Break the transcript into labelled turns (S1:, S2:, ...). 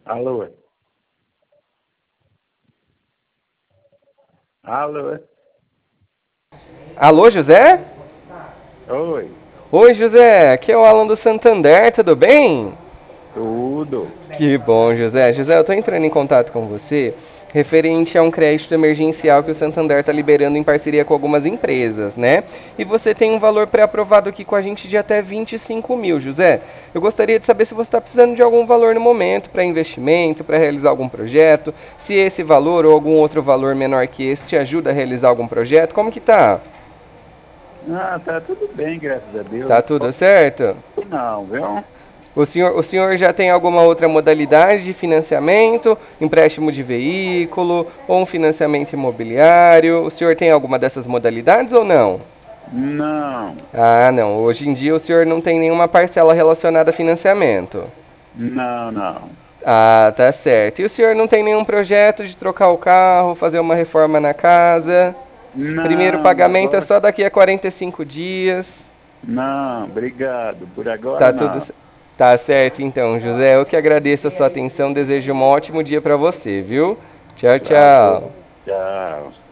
S1: Alô? Alô?
S2: Alô, José?
S1: Oi,
S2: Oi, José. Aqui é o Alan do Santander, tudo bem?
S1: tudo.
S2: Que bom, José. José, eu tô entrando em contato com você referente a um crédito emergencial que o Santander está liberando em parceria com algumas empresas, né? E você tem um valor pré-aprovado aqui com a gente de até 25 mil, José. Eu gostaria de saber se você está precisando de algum valor no momento para investimento, para realizar algum projeto, se esse valor ou algum outro valor menor que esse te ajuda a realizar algum projeto, como que tá?
S1: Ah, tá tudo bem, graças a
S2: Tá
S1: Deus.
S2: tudo certo?
S1: Não, viu?
S2: O senhor já tem alguma outra modalidade de financiamento, empréstimo de veículo ou um financiamento imobiliário? O senhor tem alguma dessas modalidades ou não?
S1: Não,
S2: Ah, não. Hoje em dia o senhor não tem nenhuma parcela relacionada a financiamento.
S1: não.
S2: Ah, tá certo. E o senhor não tem nenhum projeto de trocar o carro, fazer uma reforma na casa? Primeiro
S1: Não,
S2: pagamento é
S1: agora
S2: só daqui a 45 dias.
S1: não, obrigado. Por agora
S2: Tá tudo.
S1: não.
S2: Tá certo então, José. Eu que agradeço a sua atenção. Desejo um ótimo dia pra você, viu? Tchau,
S1: Tá bom.
S2: tchau.
S1: Tchau.